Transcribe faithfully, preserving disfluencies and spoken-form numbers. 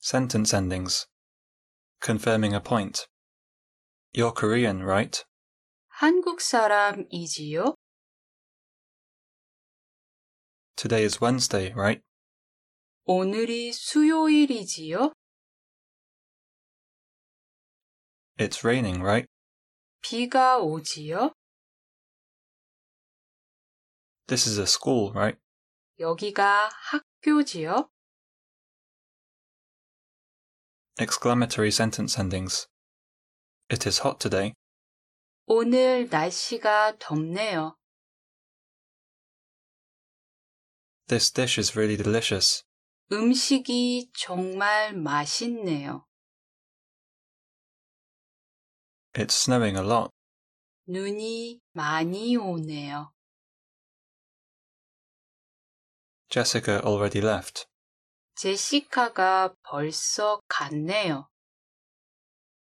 Sentence endings. Confirming a point. You're Korean, right? 한국 사람이지요? Today is Wednesday, right? 오늘이 수요일이지요? It's raining, right? 비가 오지요? This is a school, right? 여기가 학교지요? Exclamatory sentence endings. It is hot today. 오늘 날씨가 덥네요. This dish is really delicious. 음식이 정말 맛있네요. It's snowing a lot. 눈이 많이 오네요. Jessica already left. 제시카가 벌써 갔네요.